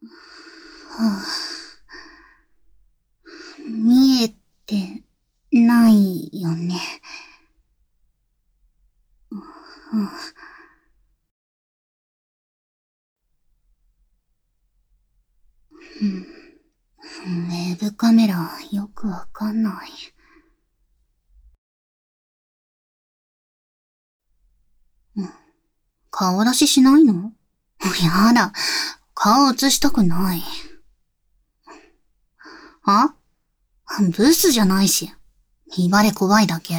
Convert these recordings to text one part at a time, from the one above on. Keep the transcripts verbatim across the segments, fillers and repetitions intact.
はあ、見えてないよね。うん、ウェブカメラよくわかんない。うん、顔出ししないの？やだ、顔映したくない。あ？ブスじゃないし、見バレ怖いだけ。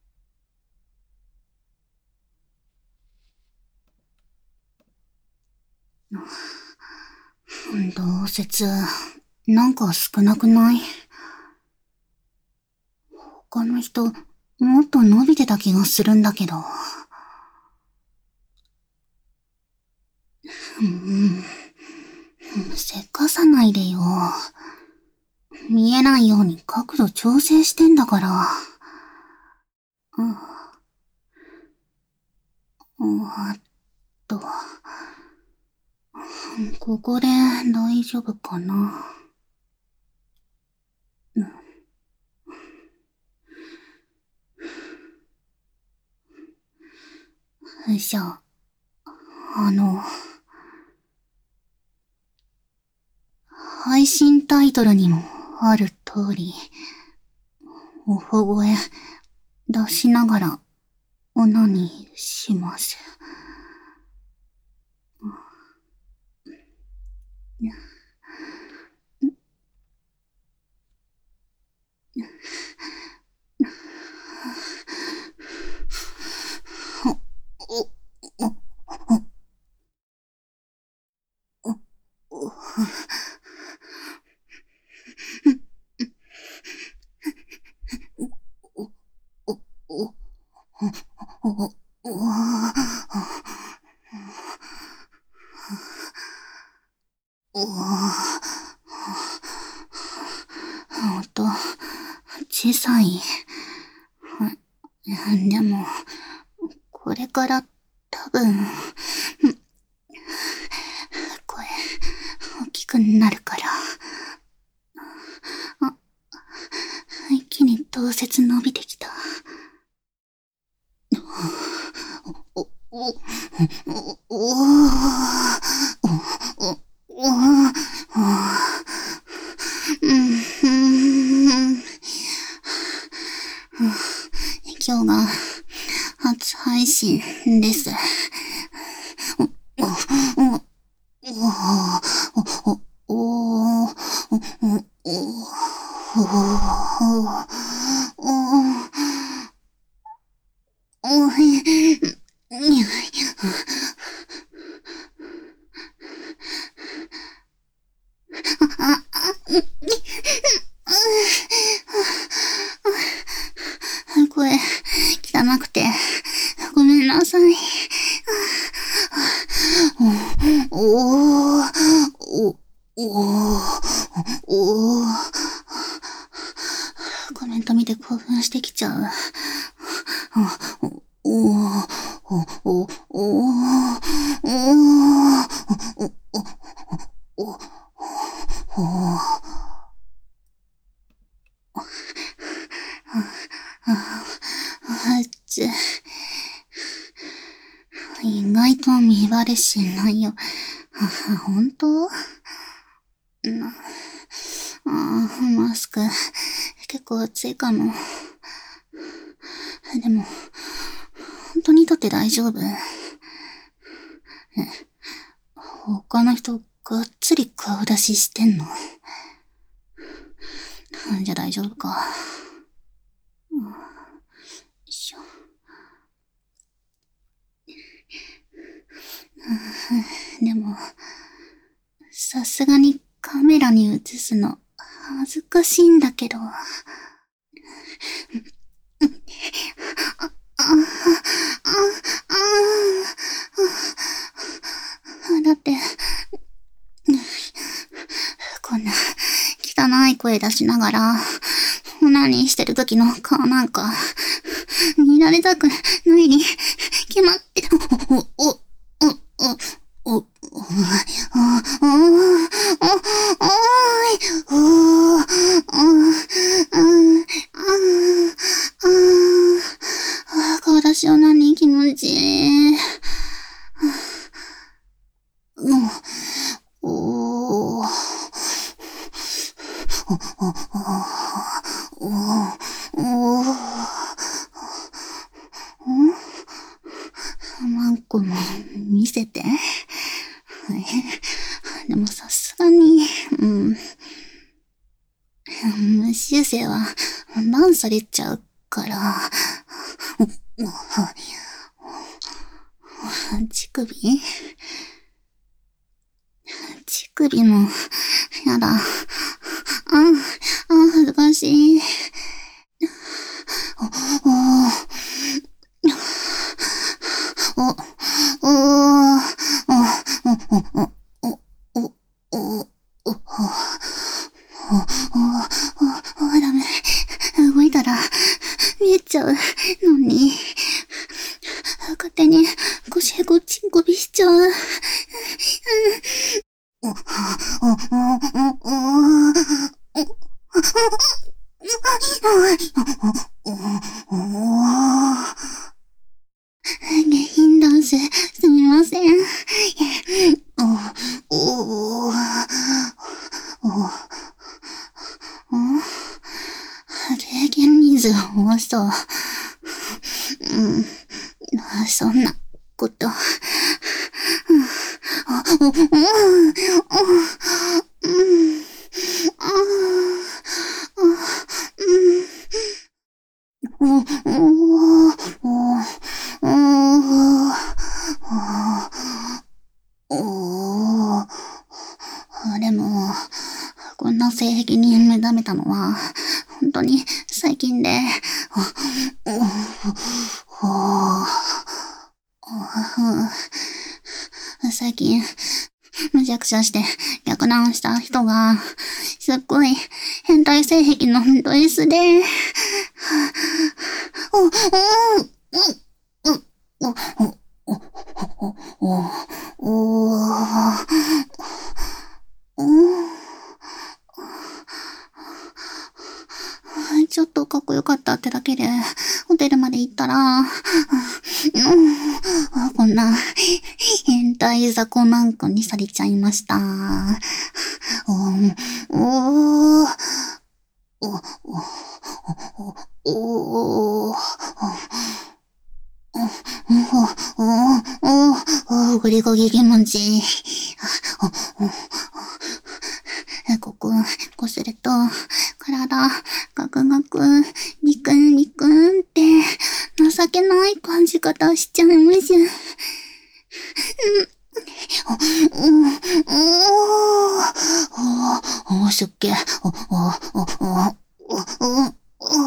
どうせつ、なんか少なくない？他の人、もっと伸びてた気がするんだけど。うん、せかさないでよ。見えないように角度調整してんだから。うん、あっと、ここで大丈夫かな。うん、じゃあ、あの、配信タイトルにもある通り、おほ声出しながらオナニーします。音、小さい。でも、これから多分、声、大きくなるから。あ、一気に動節伸びてきた。お、お、お、お、お、お、お、お、今日が初配信です。お、お、お、お、お、お、お、声、汚くて、ごめんなさい。お、お、お、お、お、コメント見て興奮してきちゃう。お、お、お、お、お、お、あっち。意外と見バレしないよ。ほんと？な、あマスク、結構暑いかも。でも、本当にとって大丈夫？他の人、がっつり顔出ししてんの？じゃ大丈夫か。よいしょ。でも、さすがにカメラに映すの恥ずかしいんだけど。だって、こんな汚い声出しながら、何してる時の顔なんか、見られたくないに決まって、お、お、お、お、お、 あ、あ、あ、あ、い、う、あ、あ、あ、あ、体しよなに気持ちいい。うん、おー、お、お、お、お、お、マンコも見せて。でもさすがに、うん。無修正は、バンされちゃうから、乳首乳首も、やだ。あ、あ、恥ずかしい。お、お、お、お、お、お、お、お、お、お、お、ダメ。動いたら、見えちゃうのに、勝手に腰へこちんこびしちゃう。お、お、お、お、下品ダンス、すみません。お、お、お、経験ニーズが多そう。うん、そんなこと。でも、こんな性癖に目覚めたのは、本当に最近で、最近、むちゃくちゃして逆難した人が、すっごい変態性癖のド S で、お、お、お、お、お、お、お、お、ちょっとかっこよかったってだけで、ホテルまで行ったら、こんな変態雑魚なんかにされちゃいました。おー、おー、お、お、お、お、お、お、ゴリゴリ気持ちいい。ここ、こすると、体、ガクガク、ニクンニクンって、情けない感じ方しちゃいます。うん、うん、おー、すっげえ、お、お、お、お、お、お、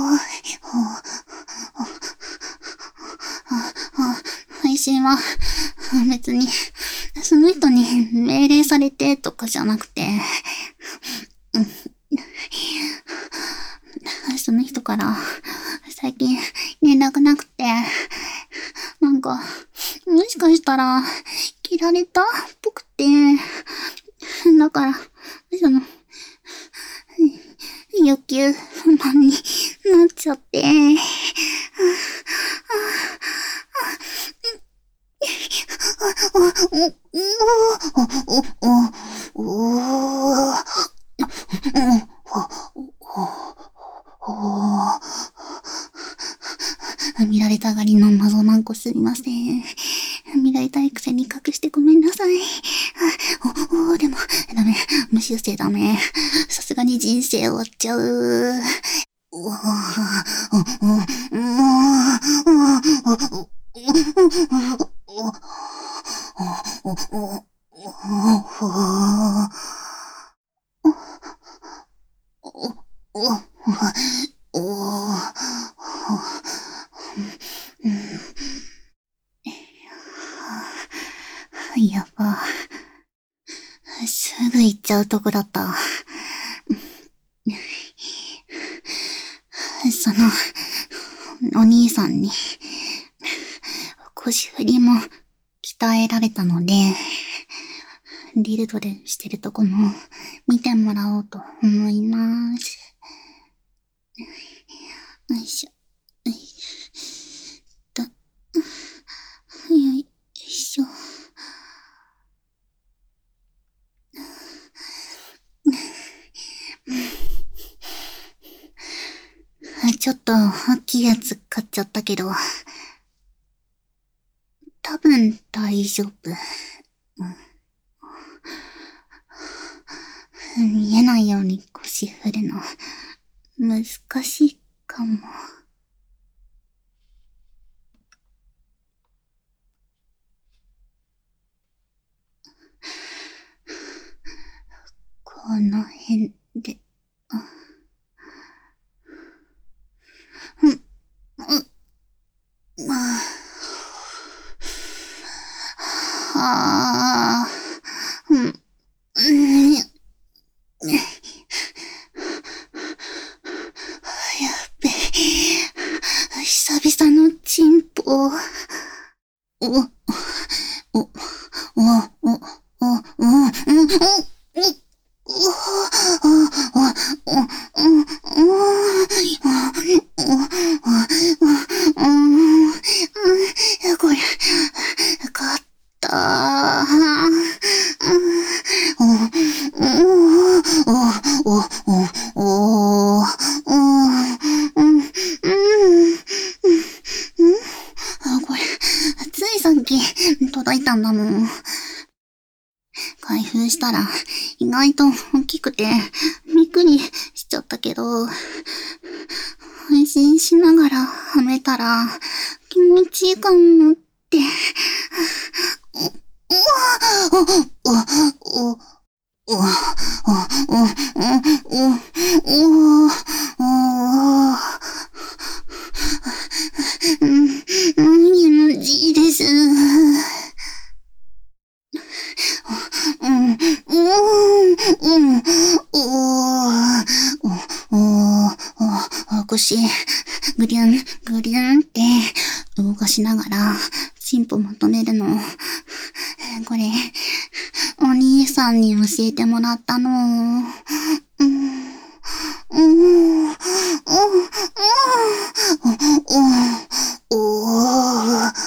配信は、別に、その人に命令されてとかじゃなくて、その人から最近連絡なくて、なんか、もしかしたら、切られたっぽくて、だから、その、欲求不満になっちゃって、見られたがりの謎マンコすみません。見られたいくせに隠してごめんなさい。お、お、でも、ダメ。無修正ダメ。さすがに人生終わっちゃう。お、お、やば。すぐ行っちゃうとこだった。その、お兄さんに、腰振りも鍛えられたので、 ディルドでしてるとこも見てもらおうと思います。よいしょ。よいしょ。よいしょ。ちょっと大きいやつ買っちゃったけど、多分大丈夫。うん、見えないように腰振るの難しいかも。この辺で、うん、うん、まあ、はあ、うん、うん、やっべ、久々のチンポ。お、お、お、お、お、お、お、お、お、これ、勝った。これ、ついさっき届いたんだもん。開封したら意外と大きくてびっくりしちゃったけど、配信しながらはめたら気持ちいいかもって。お、お、お、お、お、お、お、お、お、お、うん、気持ちいいです。うん、うん、うん、おー、おー、おー、腰、ぐりゅん、ぐりゅんって動かしながら、進歩求めるの。これ、お兄さんに教えてもらったの。うん、うん、うん、うん、おー、おー、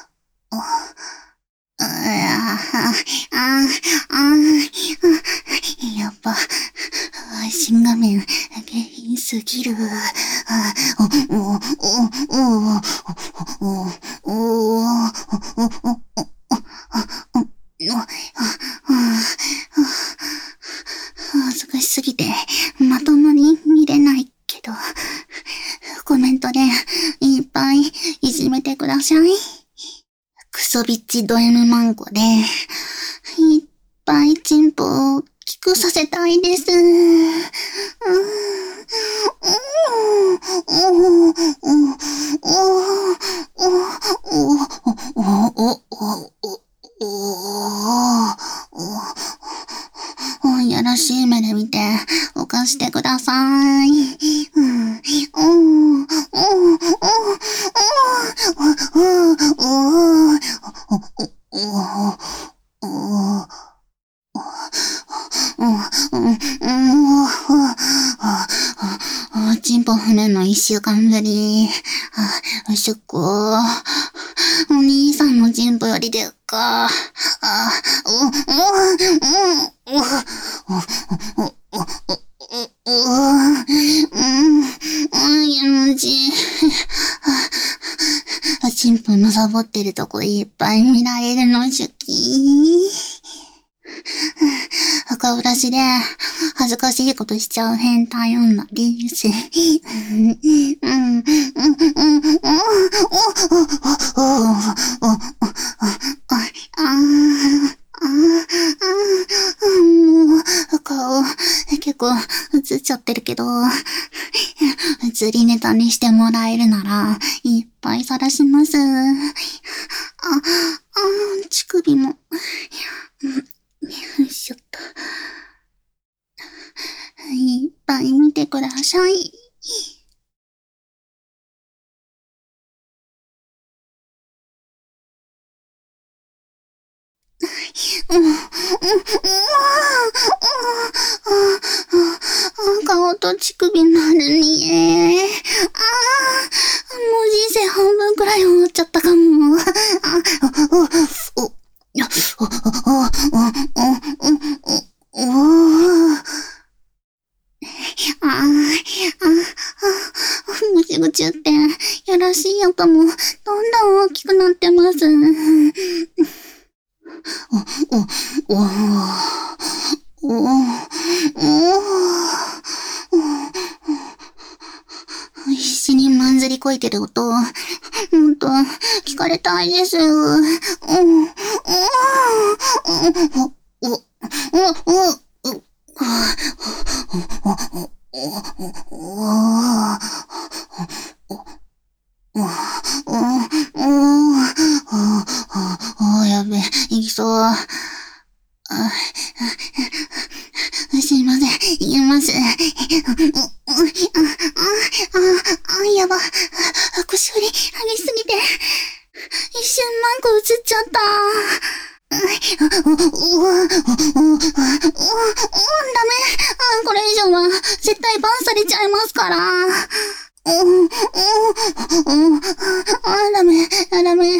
ああ、ああ、やっぱ、配信画面、下品すぎる。あ、お、お、お、お、お、お、お、お、恥ずかしすぎて、まともに見れないけど、コメントでいっぱいいじめてください。クソビッチド M マンゴで、いっぱいチンポを聞くさせたいです。やらしい目で見て、おかしてください。チンポ踏むの一週間ぶり。あ、よしっこ。お兄さんのチンポよりでっか。あ、お、お、お、お、お、お、お、お、うん、気持ちいい。チンポのサボってるとこいっぱい見られるの好き。赤ブラシで恥ずかしいことしちゃう変態女です。もう、顔、結構映っちゃってるけど、映りネタにしてもらえるなら、いっぱい晒します。あ、あ、乳首も。よいしょっと。いっぱい見てください。うん、うん、 と乳首なるに。ああ、もう人生半分くらい終わっちゃったかも。あ、お、お、お、お、お、お、お、お、お、ああ、ああ、ぐちぐちって、やらしい音も、どんどん大きくなってます。お、お、お、お、お、お、必死にまんずりこいてる音、ほんと、聞かれたいです。お、お、お、お、お、お、お、やべ、いきそう。すいません、言います。あ、やば。腰振り、激しすぎて。一瞬マンコ映っちゃった。お、お、お、お、お、ダメ。これ以上は、絶対バンされちゃいますから。お、お、お、あ、ダメ、ダメ、ダメ。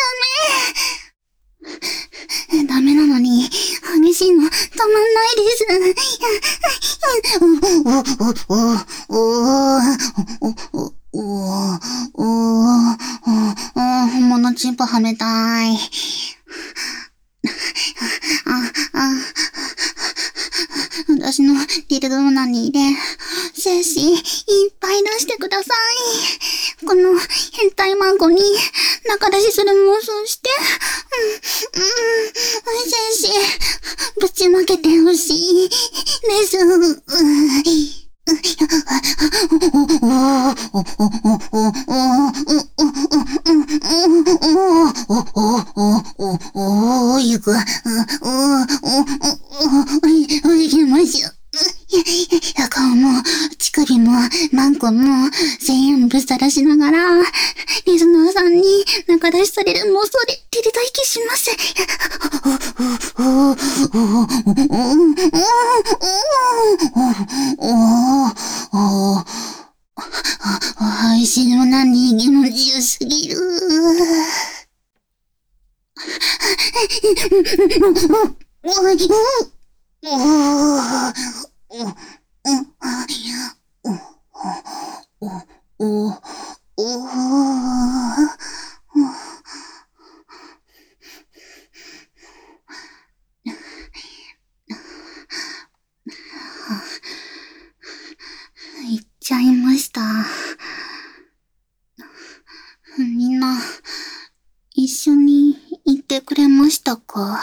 ダメなのに、激しいの、たまんないです。お、お、お、お、お、お、お、お、本物チンポはめたい。あ、あ、私のディルドーナに入れ、精子いっぱい出してください。この変態マンコに仲出しする妄想して、うん、うん、精子ぶちまけてほしいです。おー、ゆく、いきましょう。顔も、乳首も、マンコも、全部晒しながら、リスナーさんに仲出しされる妄想で照れと息します。配信も何気も自由すぎる。行っちゃいました。みんな、一緒に行ってくれましたか？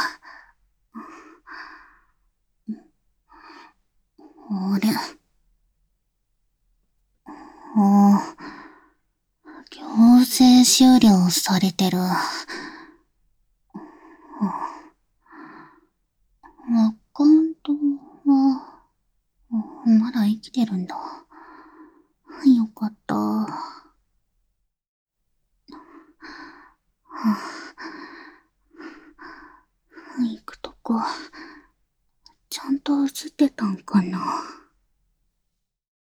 あれ。ああ、強制終了されてる。アカウントは、まだ生きてるんだ。よかった。はあ、行くとこ、ちゃんと映ってたんかな。